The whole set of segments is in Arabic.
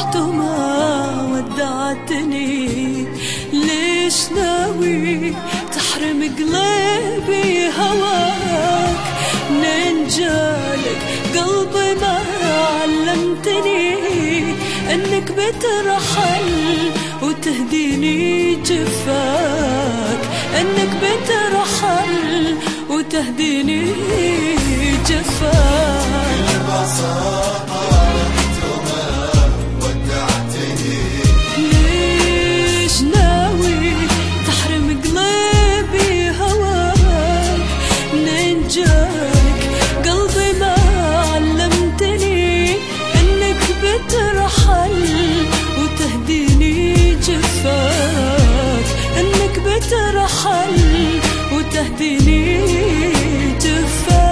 رحت وما ودعتني، ليش ناوي تحرم قلبي هواك؟ منين جالك قلبي ما علمتني انك بترحل وتهديني جفاك، انك بترحل وتهديني جفاك. ببساطة رحت وما ودعتني، ليش ناوي تحرم قلبي هواك؟ منين جالك قلبي ما علمتني انك بترحل وتهديني جفاك، انك بترحل وتهديني جفاك.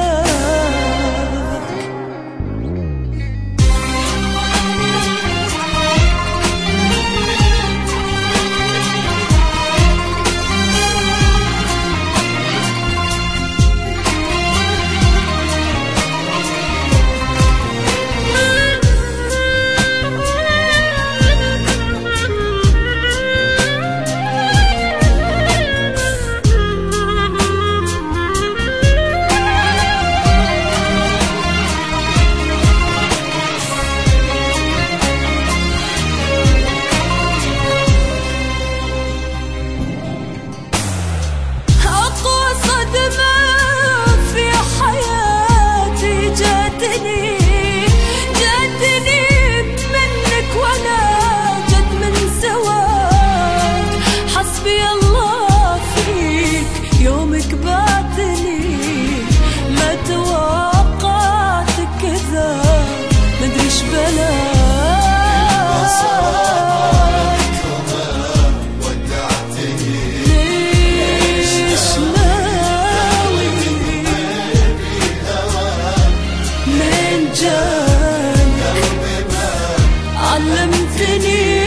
علمتني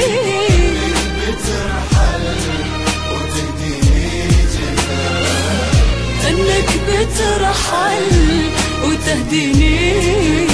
بترحل وتهديني جفاك، انك بترحل وتهديني